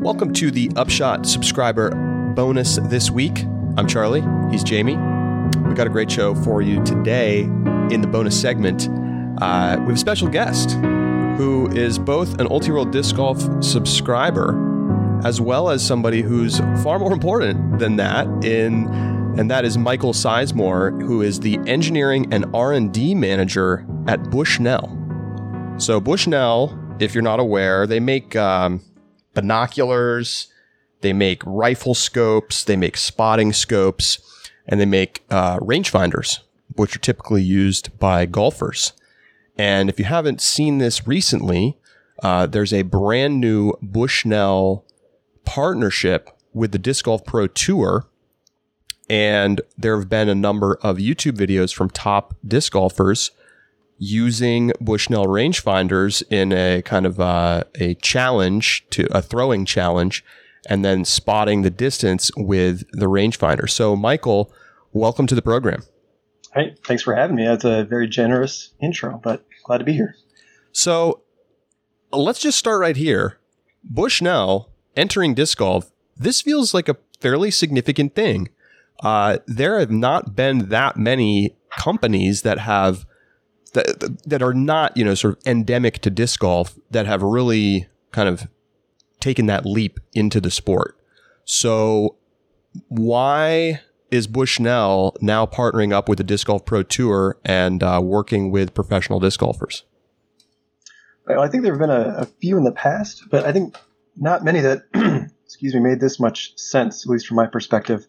Welcome to the Upshot subscriber bonus this week. I'm Charlie. He's Jamie. We got a great show for you today. In the bonus segment, we have a special guest who is both an Ultiworld Disc Golf subscriber as well as somebody who's far more important than that, and that is Michael Sizemore, who is the engineering and R&D manager at Bushnell. So Bushnell, if you're not aware, they make binoculars, they make rifle scopes, they make spotting scopes, and they make rangefinders, which are typically used by golfers. And if you haven't seen this recently, there's a brand new Bushnell partnership with the Disc Golf Pro Tour. And there have been a number of YouTube videos from top disc golfers using Bushnell rangefinders in a kind of a challenge, to a throwing challenge, and then spotting the distance with the rangefinder. So, Michael, welcome to the program. Hey, thanks for having me. That's a very generous intro, but glad to be here. So, let's just start right here. Bushnell entering disc golf, this feels like a fairly significant thing. There have not been that many companies that have that are not, sort of endemic to disc golf that have really kind of taken that leap into the sport. So why is Bushnell now partnering up with the Disc Golf Pro Tour and working with professional disc golfers? Well, I think there have been a few in the past, but I think not many that, made this much sense, at least from my perspective.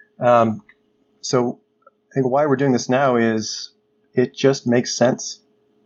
So I think why we're doing this now is it just makes sense.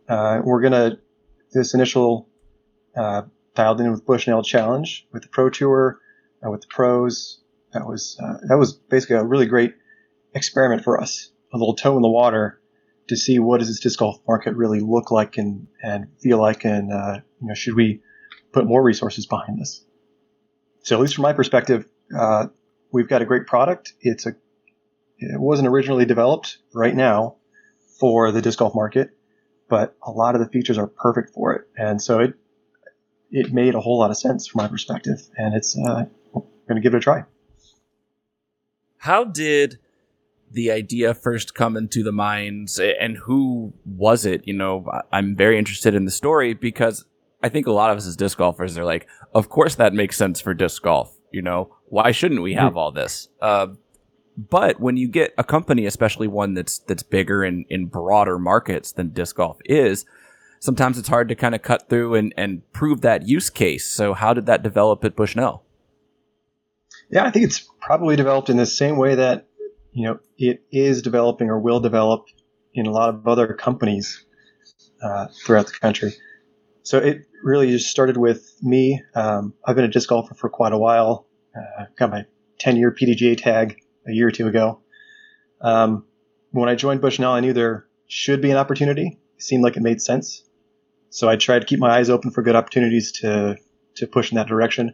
This initial dialed in with Bushnell Challenge, with the Pro Tour, with the pros. That was basically a really great experiment for us, a little toe in the water to see what does this disc golf market really look like and feel like, and should we put more resources behind this? So at least from my perspective, we've got a great product. It wasn't originally developed right now for the disc golf market, but a lot of the features are perfect for it. And so it made a whole lot of sense from my perspective, and it's going to give it a try. How did the idea first come into the minds, and who was it? I'm very interested in the story because I think a lot of us as disc golfers are like, of course that makes sense for disc golf. Why shouldn't we have all this? But when you get a company, especially one that's bigger in broader markets than disc golf is, sometimes it's hard to kind of cut through and prove that use case. So how did that develop at Bushnell? Yeah, I think it's probably developed in the same way that, it is developing or will develop in a lot of other companies throughout the country. So it really just started with me. I've been a disc golfer for quite a while. Got my 10-year PDGA tag a year or two ago. When I joined Bushnell, I knew there should be an opportunity. It seemed like it made sense. So I tried to keep my eyes open for good opportunities to push in that direction.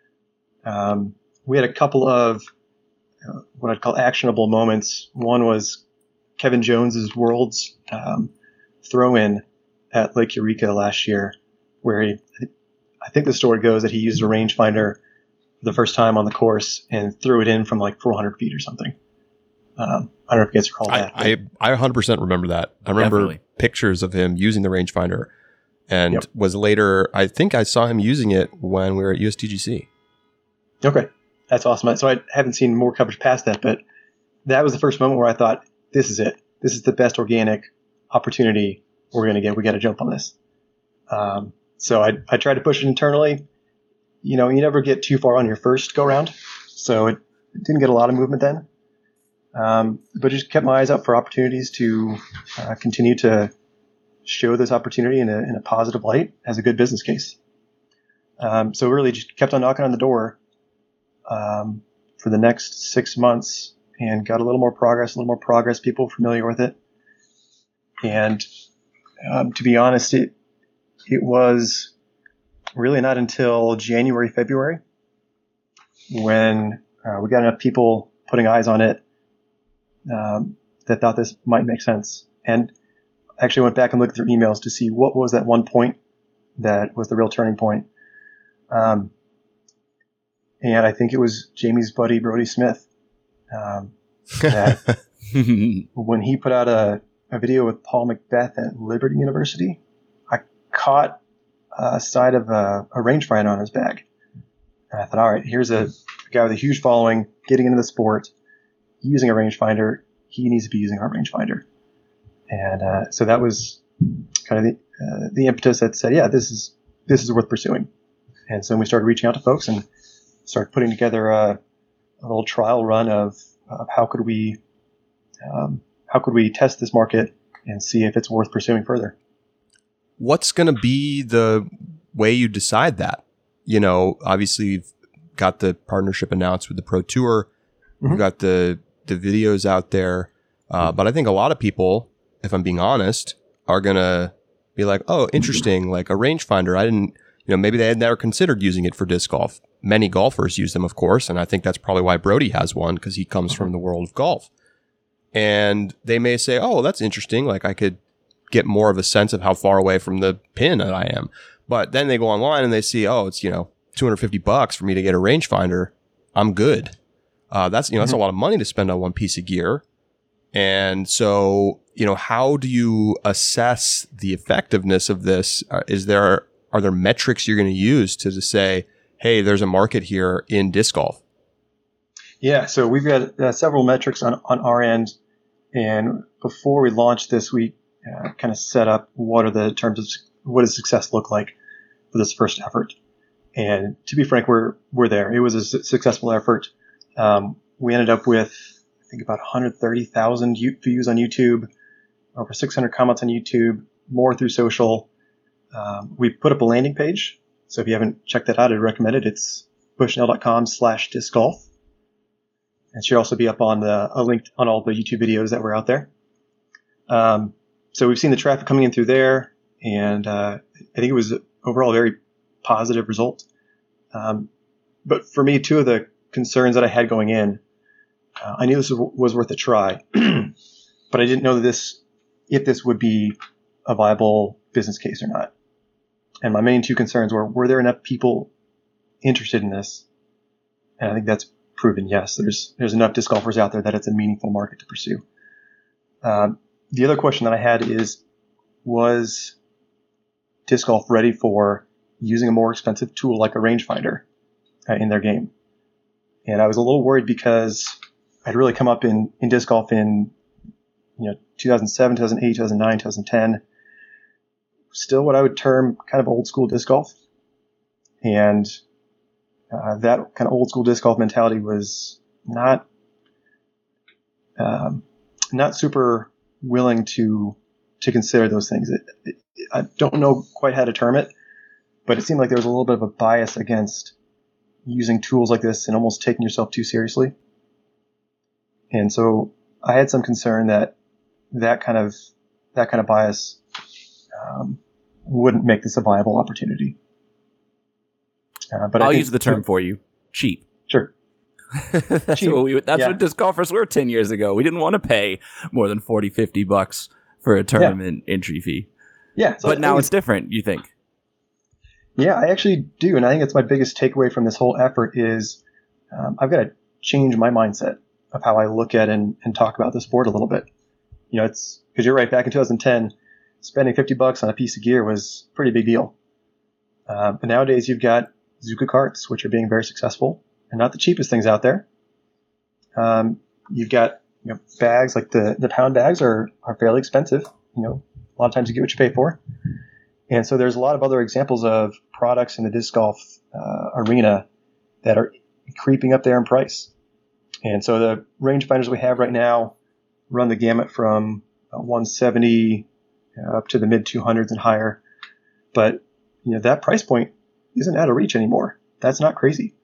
We had a couple of what I'd call actionable moments. One was Kevin Jones's Worlds throw-in at Lake Eureka last year, where I think the story goes that he used a rangefinder for the first time on the course and threw it in from like 400 feet or something. I don't know if you guys recall that. I 100% remember that. I remember Definitely. Pictures of him using the rangefinder, and was later, I think I saw him using it when we were at USDGC. Okay. That's awesome. So I haven't seen more coverage past that, but that was the first moment where I thought, this is it. This is the best organic opportunity we're going to get. We got to jump on this. So I tried to push it internally. You never get too far on your first go round. So it didn't get a lot of movement then. But just kept my eyes out for opportunities to continue to show this opportunity in a positive light as a good business case. So really just kept on knocking on the door for the next 6 months and got a little more progress, people familiar with it. And to be honest, it was really not until January, February when we got enough people putting eyes on it that thought this might make sense. And I actually went back and looked through emails to see what was that one point that was the real turning point. and I think it was Jamie's buddy Brody Smith. That when he put out a video with Paul Macbeth at Liberty University, I caught a side of a rangefinder on his bag. And I thought, all right, here's a guy with a huge following getting into the sport, using a rangefinder. He needs to be using our rangefinder. And so that was kind of the impetus that said, yeah, this is worth pursuing. And so we started reaching out to folks and started putting together a little trial run of how could we test this market and see if it's worth pursuing further. What's going to be the way you decide that? You know, obviously you've got the partnership announced with the Pro Tour. You've got the videos out there. But I think a lot of people, if I'm being honest, are going to be like, oh, interesting. Like a rangefinder. I didn't, maybe they had never considered using it for disc golf. Many golfers use them, of course. And I think that's probably why Brody has one, because he comes from the world of golf. And they may say, oh, that's interesting. Like I could get more of a sense of how far away from the pin that I am. But then they go online and they see, oh, it's, $250 for me to get a rangefinder. I'm good. That's a lot of money to spend on one piece of gear. And so, how do you assess the effectiveness of this? Are there metrics you're going to use to say, hey, there's a market here in disc golf? Yeah. So we've got several metrics on our end. And before we launched this, we kind of set up what does success look like for this first effort. And to be frank, we're there. It was a successful effort. We ended up with, I think, about 130,000 views on YouTube, over 600 comments on YouTube, more through social. We put up a landing page. So if you haven't checked that out, I'd recommend it. It's bushnell.com/disc golf. And should also be up on a link on all the YouTube videos that were out there. So we've seen the traffic coming in through there, and I think it was overall a very positive result. But for me, two of the concerns that I had going in, I knew this was worth a try, but I didn't know if this would be a viable business case or not. And my main two concerns were there enough people interested in this? And I think that's proven yes. There's enough disc golfers out there that it's a meaningful market to pursue. The other question that I had is, was disc golf ready for using a more expensive tool like a rangefinder in their game? And I was a little worried because I'd really come up in disc golf in 2007, 2008, 2009, 2010. Still what I would term kind of old school disc golf. And that kind of old school disc golf mentality was not super willing to consider those things. I don't know quite how to term it, but it seemed like there was a little bit of a bias against using tools like this and almost taking yourself too seriously. And so I had some concern that kind of bias wouldn't make this a viable opportunity. But I'll use the term for you: cheap. Sure. That's what disc golfers were 10 years ago. We didn't want to pay more than $40-$50 for a tournament entry fee. Yeah. So but now it's different, you think? Yeah, I actually do. And I think that's my biggest takeaway from this whole effort is I've got to change my mindset of how I look at and talk about the sport a little bit. It's because you're right. Back in 2010, spending $50 on a piece of gear was a pretty big deal. But nowadays you've got Zuka carts, which are being very successful and not the cheapest things out there. You've got bags, like the pound bags are fairly expensive. A lot of times you get what you pay for. And so there's a lot of other examples of products in the disc golf arena that are creeping up there in price. And so the rangefinders we have right now run the gamut from 170 up to the mid 200s and higher. But that price point isn't out of reach anymore. That's not crazy.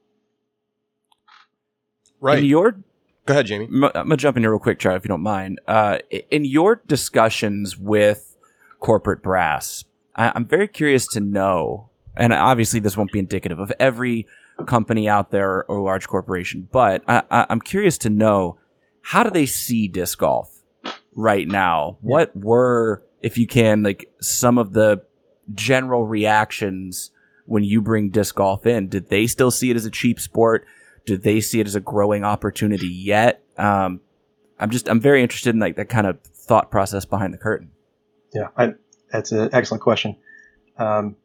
Right. Go ahead, Jamie. I'm going to jump in here real quick, Charlie, if you don't mind. In your discussions with corporate brass, I'm very curious to know, and obviously this won't be indicative of every company out there or large corporation, but I'm curious to know, how do they see disc golf right now? Yeah. What were, if you can, like some of the general reactions when you bring disc golf in? Did they still see it as a cheap sport? Did they see it as a growing opportunity yet? I'm very interested in like that kind of thought process behind the curtain. Yeah, that's an excellent question. Because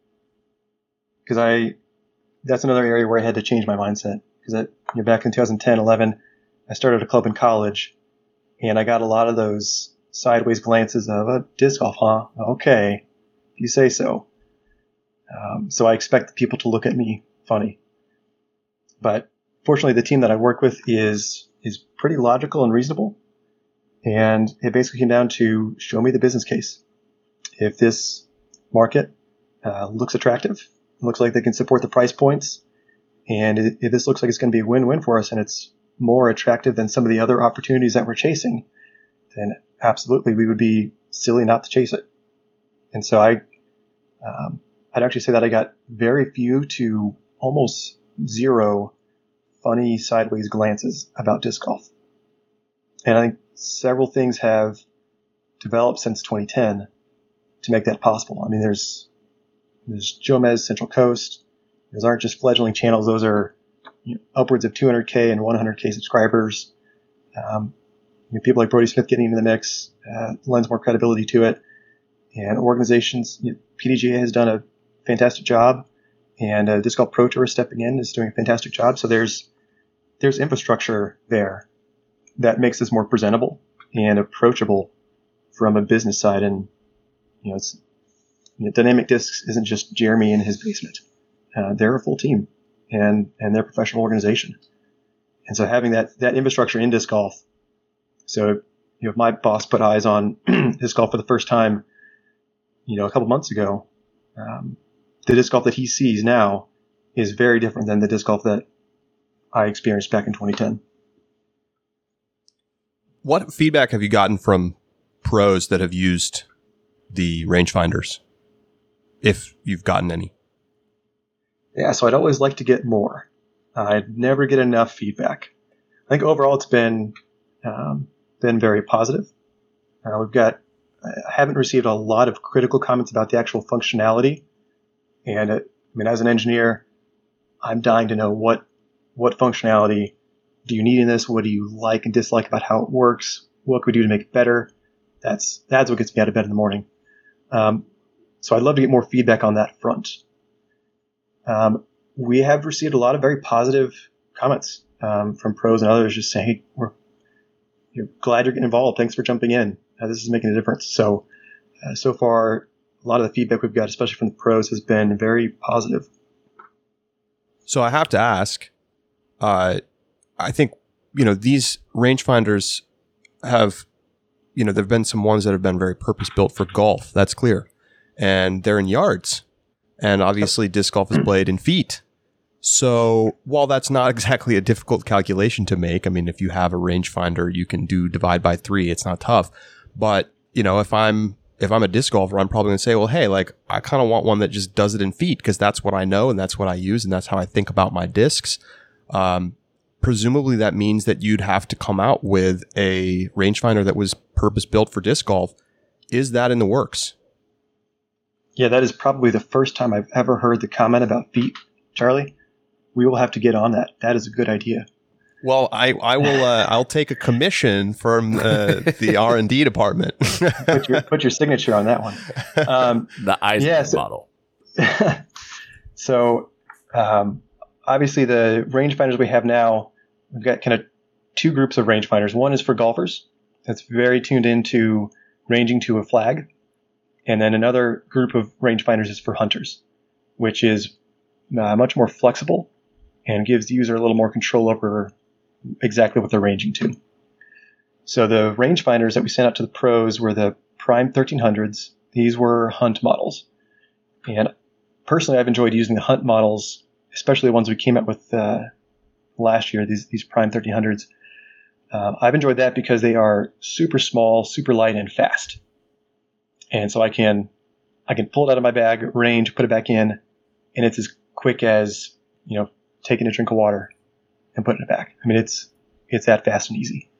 that's another area where I had to change my mindset. Because back in 2010, 11, I started a club in college, and I got a lot of those sideways glances of disc golf, huh? Okay, if you say so. So I expected people to look at me funny. But fortunately, the team that I work with is pretty logical and reasonable. And it basically came down to show me the business case. If this market looks attractive, looks like they can support the price points, and if this looks like it's going to be a win-win for us and it's more attractive than some of the other opportunities that we're chasing, then absolutely we would be silly not to chase it. And so I'd actually say that I got very few to almost zero funny sideways glances about disc golf. And I think several things have developed since 2010 to make that possible. I mean, there's Jomez, Central Coast. Those aren't just fledgling channels. Those are upwards of 200K and 100K subscribers. People like Brody Smith getting into the mix lends more credibility to it. And organizations, PDGA has done a fantastic job, and Disc Golf Pro Tour stepping in is doing a fantastic job. So there's infrastructure there that makes this more presentable and approachable from a business side. And Dynamic Discs isn't just Jeremy in his basement. They're a full team, and they're a professional organization. And so having that infrastructure in disc golf. So if my boss put eyes on disc golf for the first time, a couple months ago, the disc golf that he sees now is very different than the disc golf that I experienced back in 2010. What feedback have you gotten from pros that have used the rangefinders, if you've gotten any? Yeah, so I'd always like to get more. I'd never get enough feedback. I think overall it's been very positive. I haven't received a lot of critical comments about the actual functionality. And as an engineer, I'm dying to know what functionality do you need in this? What do you like and dislike about how it works? What could we do to make it better? That's what gets me out of bed in the morning. So I'd love to get more feedback on that front. We have received a lot of very positive comments from pros and others just saying, hey, we're glad you're getting involved. Thanks for jumping in. This is making a difference. So far, a lot of the feedback we've got, especially from the pros, has been very positive. So I have to ask, I think, these rangefinders have, there've been some ones that have been very purpose-built for golf. That's clear. And they're in yards. And obviously disc golf is played in feet. So while that's not exactly a difficult calculation to make, if you have a rangefinder, you can divide by 3. It's not tough. But, if I'm a disc golfer, I'm probably going to say, well, hey, I kind of want one that just does it in feet because that's what I know and that's what I use and that's how I think about my discs. Presumably that means that you'd have to come out with a rangefinder that was purpose built for disc golf. Is that in the works? Yeah, that is probably the first time I've ever heard the comment about feet, Charlie. We will have to get on that. That is a good idea. Well, I will. I'll take a commission from the R&D department. Put your signature on that one. The Eisner model. So, obviously, the rangefinders we have now, we've got kind of 2 groups of rangefinders. One is for golfers. That's very tuned into ranging to a flag. And then another group of rangefinders is for hunters, which is much more flexible and gives the user a little more control over exactly what they're ranging to. So the rangefinders that we sent out to the pros were the Prime 1300s. These were hunt models. And personally, I've enjoyed using the hunt models, especially the ones we came out with last year, these Prime 1300s. I've enjoyed that because they are super small, super light, and fast. And so I can pull it out of my bag, range, put it back in, and it's as quick as, taking a drink of water and putting it back. It's that fast and easy.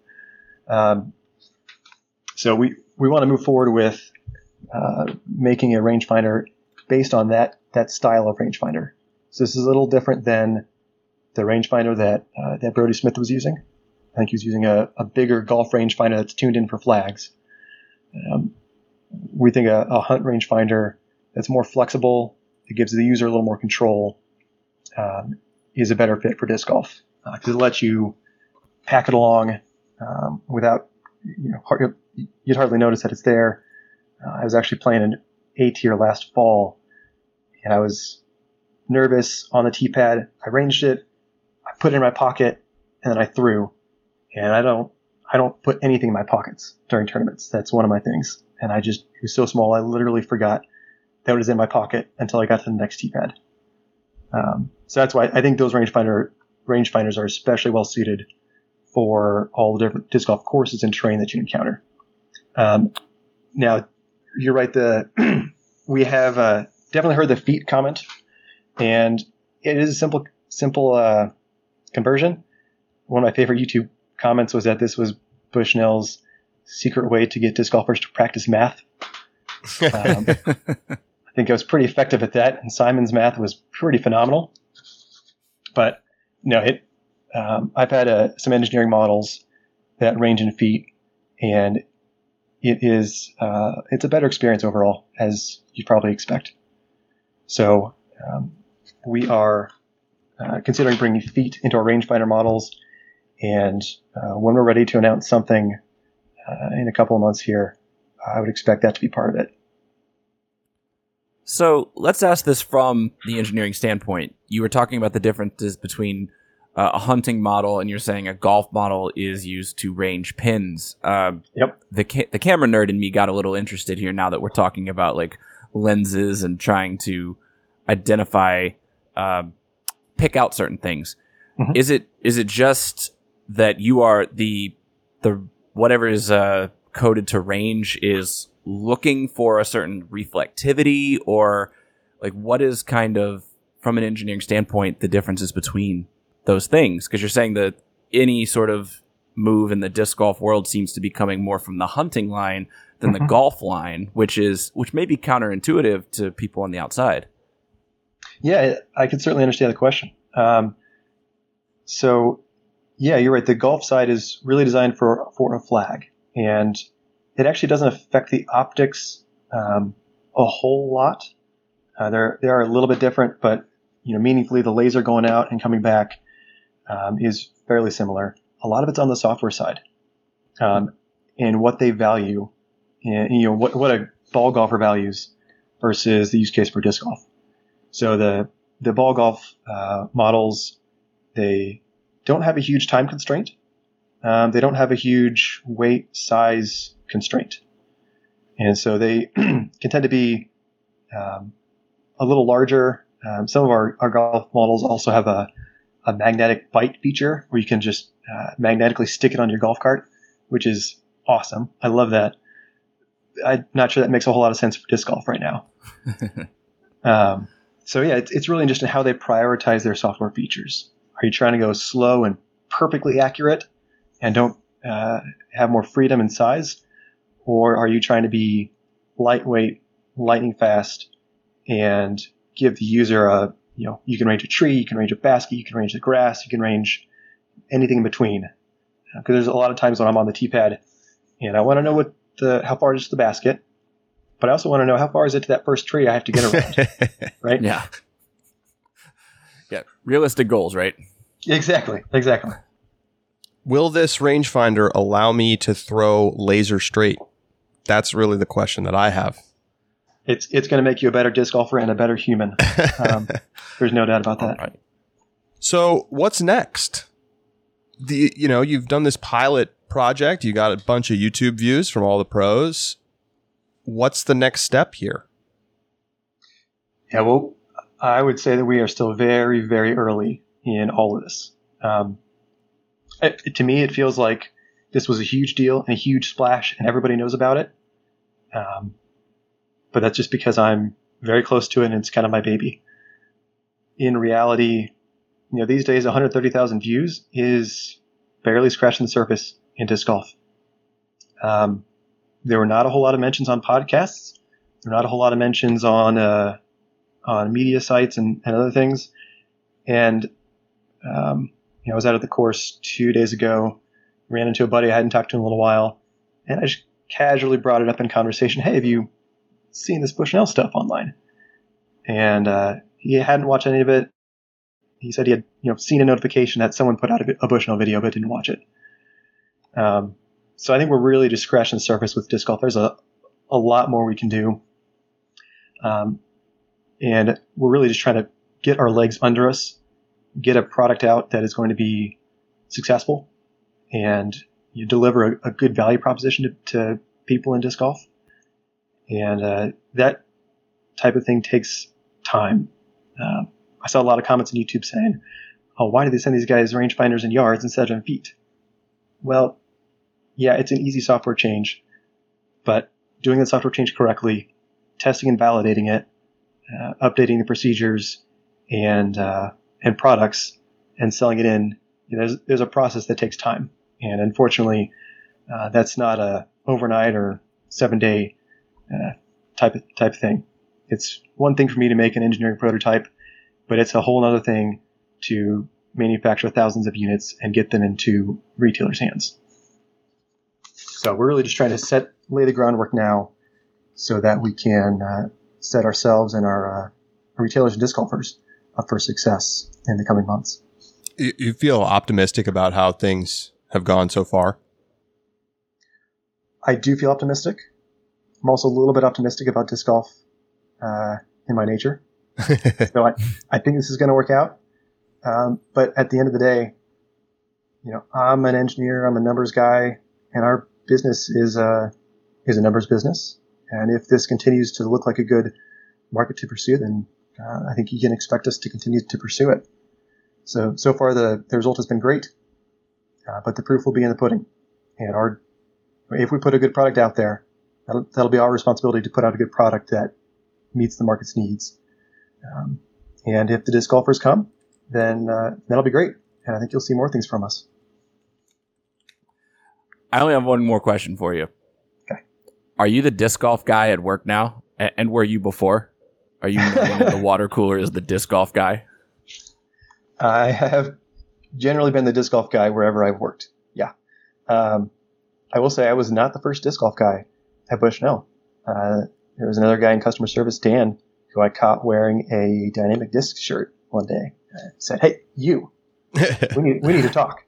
So we want to move forward with making a rangefinder based on that that style of rangefinder. So this is a little different than the rangefinder that Brodie Smith was using. I think he was using a bigger golf rangefinder that's tuned in for flags. We think a hunt rangefinder that's more flexible, it gives the user a little more control, is a better fit for disc golf because it lets you pack it along without, you'd hardly notice that it's there. I was actually playing an A tier last fall, and I was nervous on the tee pad. I ranged it, I put it in my pocket, and then I threw. And I don't put anything in my pockets during tournaments. That's one of my things. And it was so small, I literally forgot that it was in my pocket until I got to the next tee pad. So that's why I think those rangefinders are especially well suited for all the different disc golf courses and terrain that you encounter. Now, you're right. We have definitely heard the feet comment, and it is a simple conversion. One of my favorite YouTube comments was that this was Bushnell's secret way to get disc golfers to practice math. I think I was pretty effective at that, and Simon's math was pretty phenomenal. But no, I've had some engineering models that range in feet, and it's a better experience overall, as you'd probably expect. So we are considering bringing feet into our rangefinder models, and when we're ready to announce something in a couple of months here, I would expect that to be part of it. So let's ask this from the engineering standpoint. You were talking about the differences between a hunting model and you're saying a golf model is used to range pins. Yep. The camera nerd in me got a little interested here now that we're talking about like lenses and trying to identify, pick out certain things. Mm-hmm. Is it just that you are the whatever is coded to range is looking for a certain reflectivity, or like what is kind of from an engineering standpoint the differences between those things? Because you're saying that any sort of move in the disc golf world seems to be coming more from the hunting line than the golf line, which may be counterintuitive to people on the outside. Yeah, I can certainly understand the question. So yeah, you're right. The golf side is really designed for a flag, and it actually doesn't affect the optics a whole lot. They are a little bit different, but meaningfully the laser going out and coming back is fairly similar. A lot of it's on the software side, and what they value, and what a ball golfer values versus the use case for disc golf. So the ball golf models, they don't have a huge time constraint. They don't have a huge weight size constraint. And so they can tend to be a little larger. Some of our golf models also have a magnetic bite feature where you can just magnetically stick it on your golf cart, which is awesome. I love that. I'm not sure that makes a whole lot of sense for disc golf right now. So yeah, it's really interesting how they prioritize their software features. Are you trying to go slow and perfectly accurate and don't have more freedom in size? Or are you trying to be lightweight, lightning fast, and give the user you can range a tree, you can range a basket, you can range the grass, you can range anything in between. Because there's a lot of times when I'm on the tee pad and I want to know how far it is to the basket, but I also want to know how far is it to that first tree I have to get around, right? Yeah. Yeah. Realistic goals, right? Exactly. Will this rangefinder allow me to throw laser straight? That's really the question that I have. It's going to make you a better disc golfer and a better human. There's no doubt about that. Right. So what's next? You've done this pilot project. You got a bunch of YouTube views from all the pros. What's the next step here? Yeah, well, I would say that we are still very, very early in all of this. To me, it feels like this was a huge deal and a huge splash, and everybody knows about it. But that's just because I'm very close to it, and it's kind of my baby. In reality, these days, 130,000 views is barely scratching the surface in disc golf. There were not a whole lot of mentions on podcasts. There were not a whole lot of mentions on on media sites and other things. And I was out at the course 2 days ago, ran into a buddy I hadn't talked to in a little while, and I just casually brought it up in conversation. Hey, have you seen this Bushnell stuff online? And he hadn't watched any of it. He said he had seen a notification that someone put out a Bushnell video but didn't watch it. So I think we're really just scratching the surface with disc golf. There's a lot more we can do. And we're really just trying to get our legs under us, get a product out that is going to be successful, and you deliver a good value proposition to people in disc golf. And that type of thing takes time. I saw a lot of comments on YouTube saying, oh, why did they send these guys rangefinders in yards instead of in feet? Well, yeah, it's an easy software change, but doing the software change correctly, testing and validating it, updating the procedures and products, and selling it in, there's a process that takes time. And unfortunately, that's not a overnight or 7-day type of thing. It's one thing for me to make an engineering prototype, but it's a whole other thing to manufacture thousands of units and get them into retailers' hands. So we're really just trying to lay the groundwork now so that we can set ourselves and our retailers and disc golfers up for success in the coming months. You feel optimistic about how things have gone so far? I do feel optimistic. I'm also a little bit optimistic about disc golf in my nature. So I think this is going to work out. But at the end of the day, I'm an engineer, I'm a numbers guy, and our business is a numbers business. And if this continues to look like a good market to pursue, then I think you can expect us to continue to pursue it. So far the result has been great, but the proof will be in the pudding. And if we put a good product out there, that'll be our responsibility to put out a good product that meets the market's needs. And if the disc golfers come, then that'll be great. And I think you'll see more things from us. I only have one more question for you. Okay. Are you the disc golf guy at work now? And were you before? Are you known at the water cooler as the disc golf guy? I have generally been the disc golf guy wherever I've worked. Yeah. I will say I was not the first disc golf guy at Bushnell. There was another guy in customer service, Dan, who I caught wearing a Dynamic Disc shirt one day. I said, "Hey, you, we need to talk."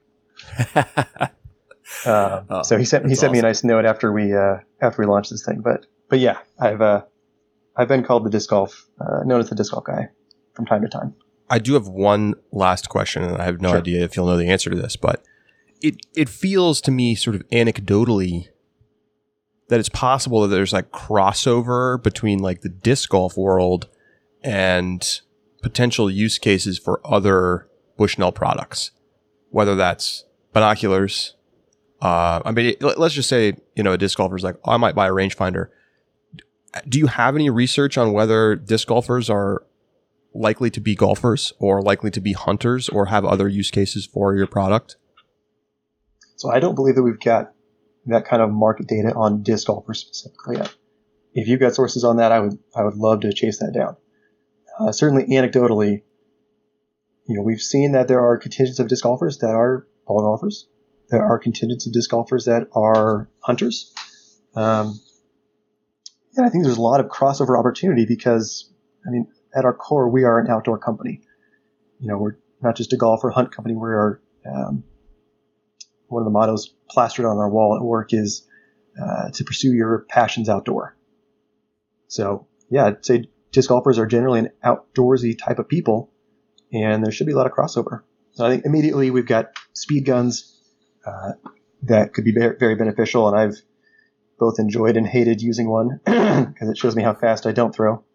So he sent me a nice note after we launched this thing. But yeah, I've been called the disc golf, known as the disc golf guy from time to time. I do have one last question, and I have no idea if you'll know the answer to this, but it feels to me sort of anecdotally that it's possible that there's like crossover between like the disc golf world and potential use cases for other Bushnell products, whether that's binoculars. Let's just say, a disc golfer's like, I might buy a rangefinder. Do you have any research on whether disc golfers are likely to be golfers or likely to be hunters or have other use cases for your product? So I don't believe that we've got that kind of market data on disc golfers specifically yet. If you've got sources on that, I would love to chase that down. Certainly anecdotally, we've seen that there are contingents of disc golfers that are ball golfers. There are contingents of disc golfers that are hunters. And I think there's a lot of crossover opportunity because, at our core, we are an outdoor company. We're not just a golf or hunt company. We are, one of the mottos plastered on our wall at work is to pursue your passions outdoor. So yeah, I'd say disc golfers are generally an outdoorsy type of people, and there should be a lot of crossover. So I think immediately we've got speed guns that could be very beneficial, and I've both enjoyed and hated using one because it shows me how fast I don't throw.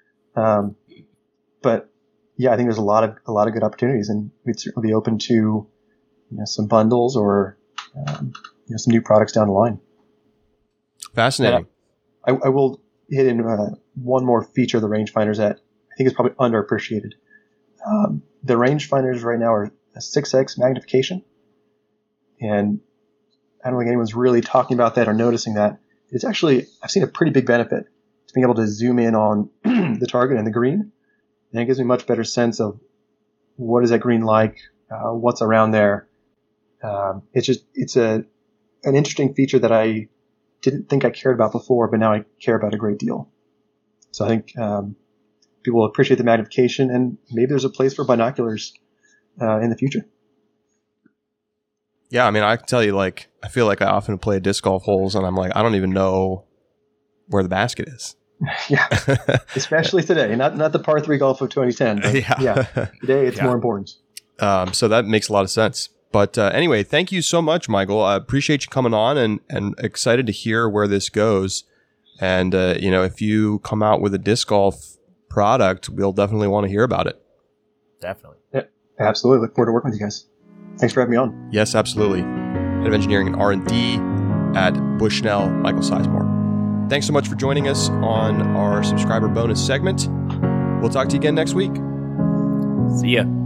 But yeah, I think there's a lot of good opportunities, and we'd certainly be open to some bundles or some new products down the line. Fascinating. I will hit in one more feature of the rangefinders that I think is probably underappreciated. The rangefinders right now are a 6x magnification, and I don't think anyone's really talking about that or noticing that. It's actually, I've seen a pretty big benefit to being able to zoom in on the target and the green and it gives me a much better sense of what is that green like, what's around there. It's an interesting feature that I didn't think I cared about before, but now I care about a great deal. So I think people will appreciate the magnification, and maybe there's a place for binoculars in the future. Yeah, I mean, I can tell you, like, I feel like I often play disc golf holes, and I'm like, I don't even know where the basket is. Yeah, especially today. Not the par 3 golf of 2010. But yeah, today it's more important. So that makes a lot of sense. But anyway, thank you so much, Michael. I appreciate you coming on, and excited to hear where this goes. And, if you come out with a disc golf product, we'll definitely want to hear about it. Definitely. Yeah, absolutely. Look forward to working with you guys. Thanks for having me on. Yes, absolutely. Head of Engineering and R&D at Bushnell, Michael Sizemore. Thanks so much for joining us on our subscriber bonus segment. We'll talk to you again next week. See ya.